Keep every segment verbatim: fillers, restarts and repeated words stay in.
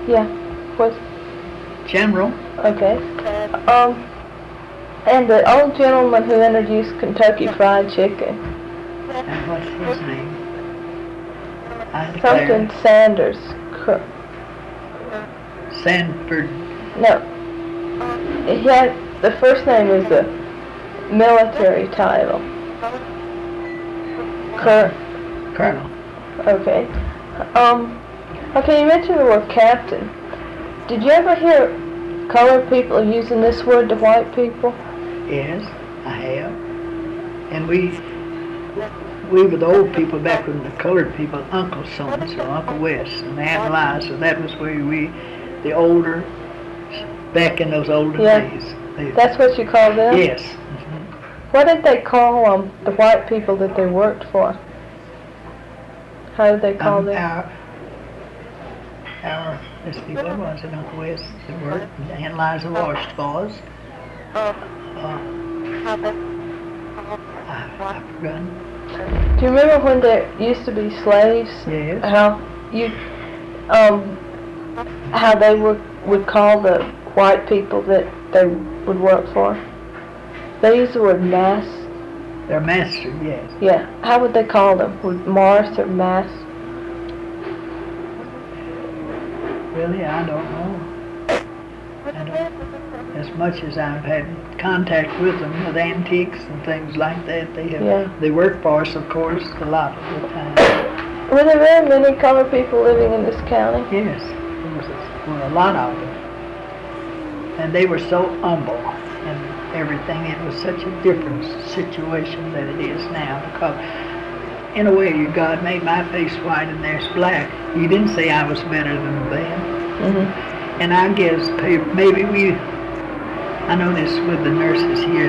Yeah. What's General. okay? Um, and the old gentleman who introduced Kentucky Fried Chicken. And what's his name? I declare. Something Sanders. Sanford. No. He had, the first name was a military title. Cur- Colonel. okay. Um, okay, you mentioned the word captain. Did you ever hear colored people using this word to white people? Yes, I have. And we we were the old people back when the colored people, Uncle so-and-so, Uncle West, and Aunt Liza, that was where we, the older, back in those olden Yeah. days. They, That's what you call them? Yes. Mm-hmm. What did they call um, the white people that they worked for? How did they call um, them? Our, our, let's see, what was it, Uncle West that worked, and Aunt Liza washed for us. Uh, I, I've forgotten. Do you remember when there used to be slaves? Yes. How you, um, how they would would call the white people that they would work for? They used the word mass. Their master, yes. Yeah. How would they call them? Would Morris or Mass? Really, I don't know. I don't. As much as I've had contact with them, with antiques and things like that, they have. Yeah. They work for us, of course, a lot of the time. Were there very many colored people living in this county? Yes, there was a, well, a lot of them, and they were so humble and everything. It was such a different situation than it is now, because in a way, God made my face white and theirs black. He didn't say I was better than them. Mm-hmm. And I guess maybe we. I know this with the nurses here.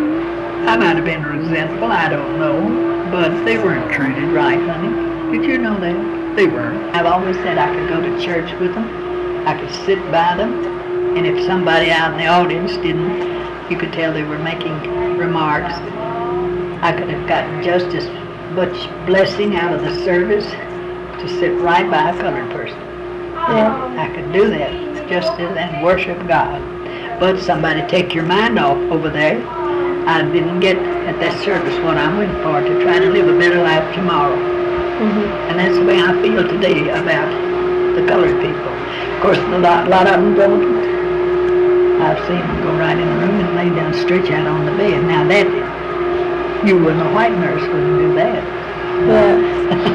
I might have been resentful, I don't know, but they weren't treated right, honey. Did you know that? They weren't. I've always said I could go to church with them. I could sit by them, and if somebody out in the audience didn't, you could tell they were making remarks. I could have gotten just as much blessing out of the service to sit right by a colored person. Yeah. I could do that just as and worship God. But somebody take your mind off over there. I didn't get at that service what I went for, to try to live a better life tomorrow. Mm-hmm. And that's the way I feel today about the colored people. Of course, a lot, a lot of them don't. I've seen them go right in the room and lay down, stretch out on the bed. Now that, you wouldn't, a white nurse wouldn't do that. Yeah.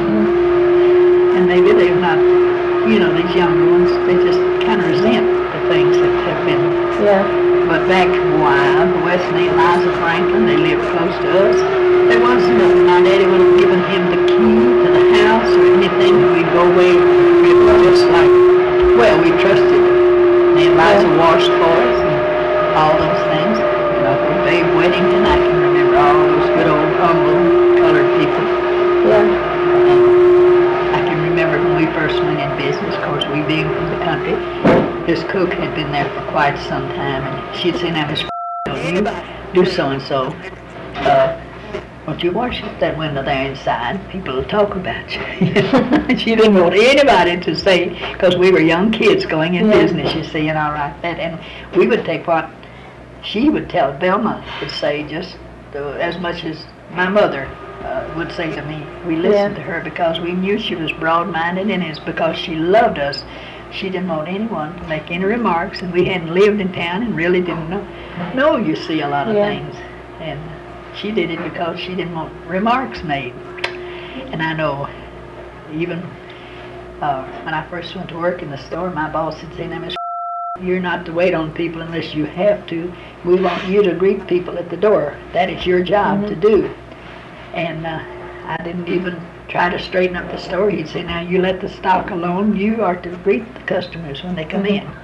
And maybe they're not, you know, these younger ones, they just kind of resent the things that have been. Yeah. But back a while, West and Eliza Franklin, they lived close to us. There was nothing. My daddy would have given him the key to the house or anything, and we'd go away. It was just like, well, we trusted him. And Eliza Yeah. washed for us and all those things. And Uncle Babe Weddington, I can remember all those good old humble colored people. Yeah. And I can remember when we first went in business, of course, we being from the country. This cook had been there for quite some time, and she'd say, now, Miss you do so-and-so. Uh, won't you wash up that window there inside? People will talk about you. She didn't want anybody to say, because we were young kids going in Yeah. business, you see, and all right, that. And we would take what she would tell, Velma would say, just uh, as much as my mother uh, would say to me. We listened Yeah. to her because we knew she was broad-minded, and it's because she loved us. She didn't want anyone to make any remarks, and we hadn't lived in town and really didn't know, know you see, a lot of Yeah. things. And she did it because she didn't want remarks made. And I know, even uh, when I first went to work in the store, my boss would say, now, Miss you're not to wait on people unless you have to. We want you to greet people at the door. That is your job Mm-hmm. to do. And uh, I didn't even try to straighten up the store. He'd say, now you let the stock alone. You are to greet the customers when they come Mm-hmm. in.